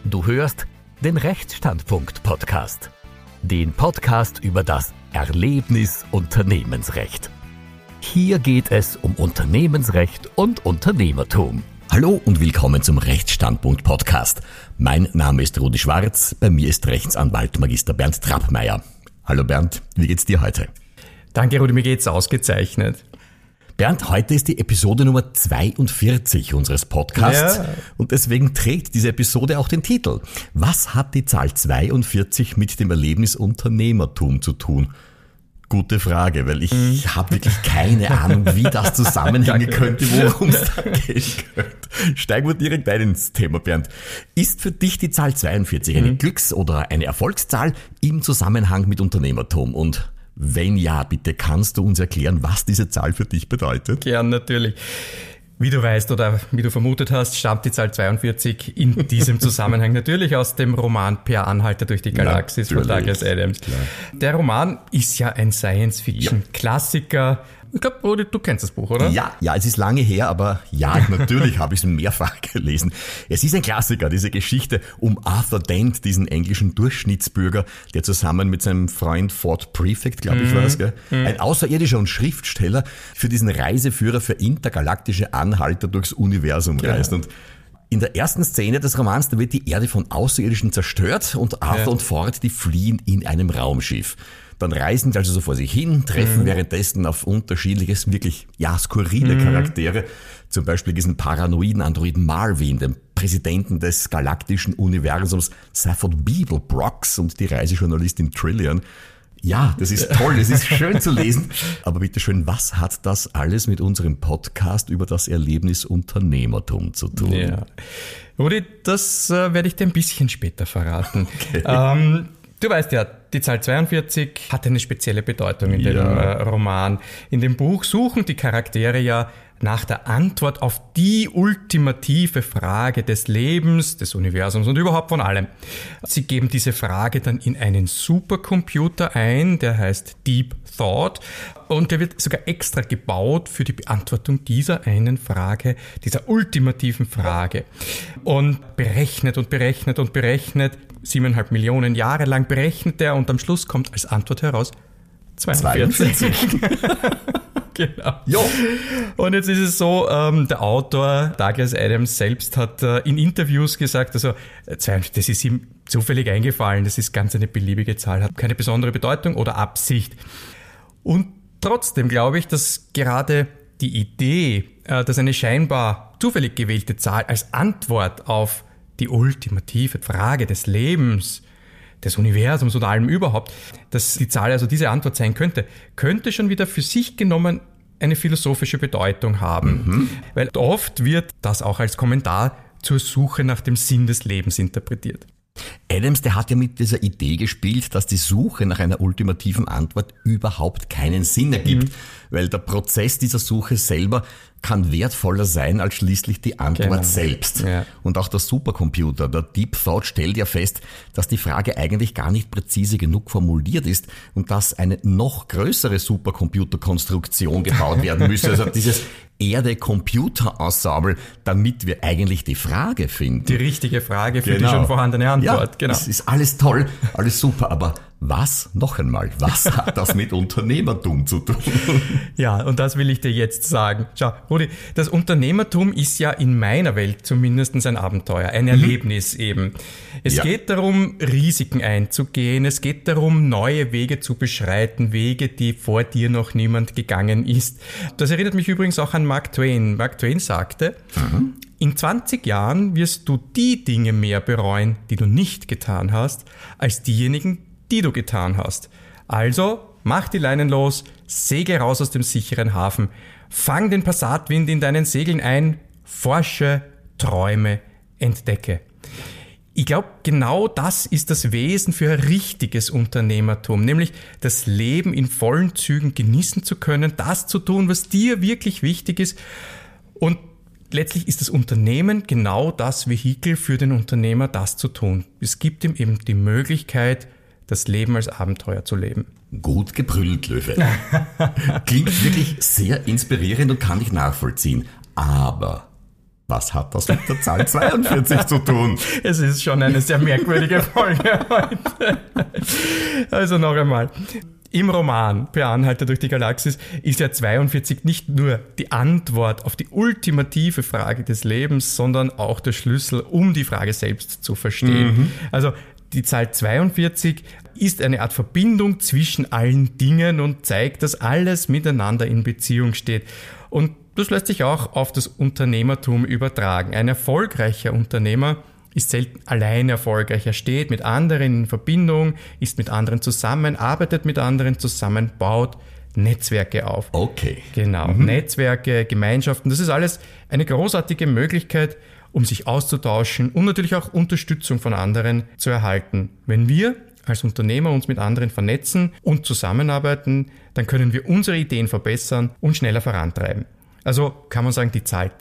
Du hörst den Rechtsstandpunkt-Podcast. Den Podcast über das Erlebnis Unternehmensrecht. Hier geht es um Unternehmensrecht und Unternehmertum. Hallo und willkommen zum Rechtsstandpunkt-Podcast. Mein Name ist Rudi Schwarz, bei mir ist Rechtsanwalt Magister Bernd Trappmeier. Hallo Bernd, wie geht's dir heute? Danke Rudi, mir geht's ausgezeichnet. Bernd, heute ist die Episode Nummer 42 unseres Podcasts und deswegen trägt diese Episode auch den Titel. Was hat die Zahl 42 mit dem Erlebnis Unternehmertum zu tun? Gute Frage, weil ich habe wirklich keine Ahnung, wie das zusammenhängen könnte, worum es da gehen könnte. Steigen wir direkt ein ins Thema, Bernd. Ist für dich die Zahl 42 eine Glücks- oder eine Erfolgszahl im Zusammenhang mit Unternehmertum? Und wenn ja, bitte kannst du uns erklären, was diese Zahl für dich bedeutet? Gern, natürlich. Wie du weißt oder wie du vermutet hast, stammt die Zahl 42 in diesem Zusammenhang natürlich aus dem Roman Per Anhalter durch die Galaxis von Douglas Adams. Klar. Der Roman ist ja ein Science-Fiction-Klassiker. Ich glaube, Rudi, du kennst das Buch, oder? Ja, es ist lange her, aber natürlich habe ich es mehrfach gelesen. Es ist ein Klassiker, diese Geschichte um Arthur Dent, diesen englischen Durchschnittsbürger, der zusammen mit seinem Freund Ford Prefect, glaube ich war es, ein Außerirdischer und Schriftsteller, für diesen Reiseführer für intergalaktische Anhalter durchs Universum reist. Und in der ersten Szene des Romans, da wird die Erde von Außerirdischen zerstört und Arthur und Ford, die fliehen in einem Raumschiff. Dann reisen sie also so vor sich hin, treffen währenddessen auf unterschiedliches, wirklich skurrile Charaktere. Zum Beispiel diesen paranoiden Androiden Marvin, den Präsidenten des galaktischen Universums Stafford Beeblebrox und die Reisejournalistin Trillian. Ja, das ist toll, es ist schön zu lesen. Aber bitteschön, was hat das alles mit unserem Podcast über das Erlebnis Unternehmertum zu tun? Ja. Rudi, das werde ich dir ein bisschen später verraten. Okay. Du weißt ja, die Zahl 42 hat eine spezielle Bedeutung in dem Roman. In dem Buch suchen die Charaktere ja nach der Antwort auf die ultimative Frage des Lebens, des Universums und überhaupt von allem. Sie geben diese Frage dann in einen Supercomputer ein, der heißt Deep Thought, und der wird sogar extra gebaut für die Beantwortung dieser einen Frage, dieser ultimativen Frage. Und berechnet und berechnet und berechnet, 7,5 Millionen Jahre lang berechnet er, und am Schluss kommt als Antwort heraus 42. Genau. Jo. Und jetzt ist es so, der Autor Douglas Adams selbst hat in Interviews gesagt, also das ist ihm zufällig eingefallen, das ist ganz eine beliebige Zahl, hat keine besondere Bedeutung oder Absicht. Und trotzdem glaube ich, dass gerade die Idee, dass eine scheinbar zufällig gewählte Zahl als Antwort auf die ultimative Frage des Lebens, des Universums oder allem überhaupt, dass die Zahl also diese Antwort sein könnte schon wieder für sich genommen eine philosophische Bedeutung haben. Weil oft wird das auch als Kommentar zur Suche nach dem Sinn des Lebens interpretiert. Adams, der hat ja mit dieser Idee gespielt, dass die Suche nach einer ultimativen Antwort überhaupt keinen Sinn ergibt, weil der Prozess dieser Suche selber kann wertvoller sein als schließlich die Antwort selbst. Ja. Und auch der Supercomputer, der Deep Thought, stellt ja fest, dass die Frage eigentlich gar nicht präzise genug formuliert ist und dass eine noch größere Supercomputerkonstruktion gebaut werden müsse. Also dieses Erde-Computer-Ensemble, damit wir eigentlich die Frage finden. Die richtige Frage für die schon vorhandene Antwort. Ja, es ist alles toll, alles super, aber was hat das mit Unternehmertum zu tun? Ja, und das will ich dir jetzt sagen. Schau, Rudi, das Unternehmertum ist ja in meiner Welt zumindest ein Abenteuer, ein Erlebnis eben. Es geht darum, Risiken einzugehen, es geht darum, neue Wege zu beschreiten, Wege, die vor dir noch niemand gegangen ist. Das erinnert mich übrigens auch an Mark Twain. Mark Twain sagte, in 20 Jahren wirst du die Dinge mehr bereuen, die du nicht getan hast, als diejenigen, die du getan hast. Also, mach die Leinen los, segel raus aus dem sicheren Hafen, fang den Passatwind in deinen Segeln ein, forsche, träume, entdecke. Ich glaube, genau das ist das Wesen für ein richtiges Unternehmertum, nämlich das Leben in vollen Zügen genießen zu können, das zu tun, was dir wirklich wichtig ist. Und letztlich ist das Unternehmen genau das Vehikel für den Unternehmer, das zu tun. Es gibt ihm eben die Möglichkeit, das Leben als Abenteuer zu leben. Gut gebrüllt, Löwe. Klingt wirklich sehr inspirierend und kann ich nachvollziehen. Aber Was hat das mit der Zahl 42 zu tun? Es ist schon eine sehr merkwürdige Folge heute. Also noch einmal. Im Roman Per Anhalter durch die Galaxis ist ja 42 nicht nur die Antwort auf die ultimative Frage des Lebens, sondern auch der Schlüssel, um die Frage selbst zu verstehen. Also die Zahl 42 ist eine Art Verbindung zwischen allen Dingen und zeigt, dass alles miteinander in Beziehung steht. Und das lässt sich auch auf das Unternehmertum übertragen. Ein erfolgreicher Unternehmer ist selten allein erfolgreich. Er steht mit anderen in Verbindung, ist mit anderen zusammen, arbeitet mit anderen zusammen, baut Netzwerke auf. Okay. Genau, Netzwerke, Gemeinschaften, das ist alles eine großartige Möglichkeit, um sich auszutauschen und natürlich auch Unterstützung von anderen zu erhalten. Wenn wir als Unternehmer uns mit anderen vernetzen und zusammenarbeiten, dann können wir unsere Ideen verbessern und schneller vorantreiben. Also kann man sagen, die Zahl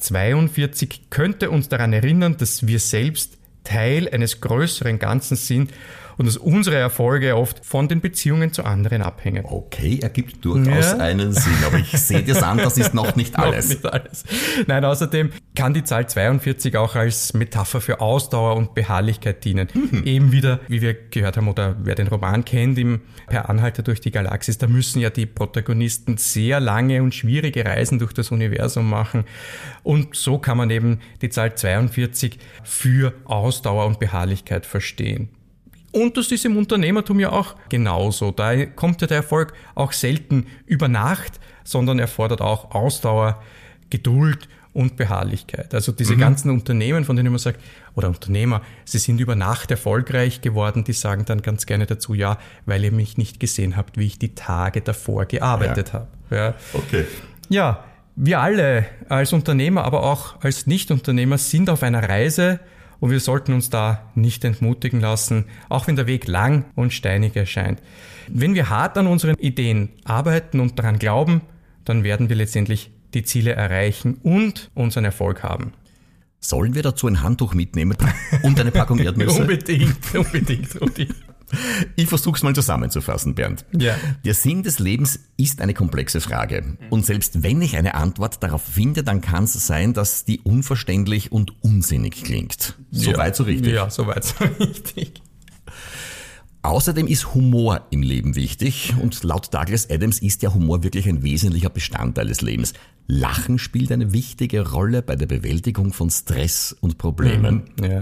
42 könnte uns daran erinnern, dass wir selbst Teil eines größeren Ganzen sind und dass unsere Erfolge oft von den Beziehungen zu anderen abhängen. Okay, ergibt durchaus einen Sinn, aber ich sehe das an, das ist noch nicht alles. Noch nicht alles. Nein, außerdem kann die Zahl 42 auch als Metapher für Ausdauer und Beharrlichkeit dienen. Eben wieder, wie wir gehört haben, oder wer den Roman kennt, im Per Anhalter durch die Galaxis, da müssen ja die Protagonisten sehr lange und schwierige Reisen durch das Universum machen. Und so kann man eben die Zahl 42 für Ausdauer und Beharrlichkeit verstehen. Und das ist im Unternehmertum ja auch genauso. Da kommt ja der Erfolg auch selten über Nacht, sondern erfordert auch Ausdauer, Geduld und Beharrlichkeit. Also diese ganzen Unternehmen, von denen man sagt, oder Unternehmer, sie sind über Nacht erfolgreich geworden, die sagen dann ganz gerne dazu, ja, weil ihr mich nicht gesehen habt, wie ich die Tage davor gearbeitet habe. Ja. Okay. Ja, wir alle als Unternehmer, aber auch als Nicht-Unternehmer sind auf einer Reise. Und wir sollten uns da nicht entmutigen lassen, auch wenn der Weg lang und steinig erscheint. Wenn wir hart an unseren Ideen arbeiten und daran glauben, dann werden wir letztendlich die Ziele erreichen und unseren Erfolg haben. Sollen wir dazu ein Handtuch mitnehmen und eine Packung Erdnüsse? Unbedingt, Rudi. Ich versuch's mal zusammenzufassen, Bernd. Ja. Der Sinn des Lebens ist eine komplexe Frage. Und selbst wenn ich eine Antwort darauf finde, dann kann es sein, dass die unverständlich und unsinnig klingt. Soweit so richtig. Ja, soweit so richtig. Außerdem ist Humor im Leben wichtig und laut Douglas Adams ist ja Humor wirklich ein wesentlicher Bestandteil des Lebens. Lachen spielt eine wichtige Rolle bei der Bewältigung von Stress und Problemen. Ja.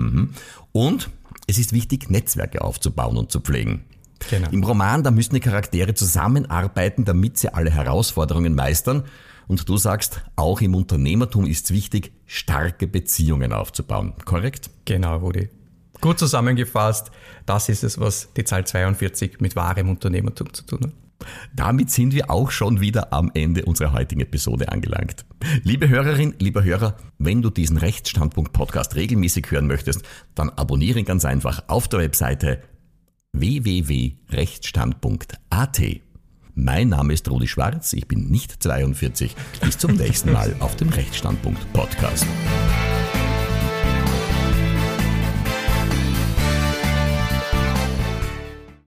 Und es ist wichtig, Netzwerke aufzubauen und zu pflegen. Genau. Im Roman, da müssen die Charaktere zusammenarbeiten, damit sie alle Herausforderungen meistern. Und du sagst, auch im Unternehmertum ist es wichtig, starke Beziehungen aufzubauen. Korrekt? Genau, Rudi. Gut zusammengefasst, das ist es, was die Zahl 42 mit wahrem Unternehmertum zu tun hat. Damit sind wir auch schon wieder am Ende unserer heutigen Episode angelangt. Liebe Hörerin, lieber Hörer, wenn du diesen Rechtsstandpunkt-Podcast regelmäßig hören möchtest, dann abonniere ihn ganz einfach auf der Webseite www.rechtsstandpunkt.at. Mein Name ist Rudi Schwarz, ich bin nicht 42. Bis zum nächsten Mal auf dem Rechtsstandpunkt-Podcast.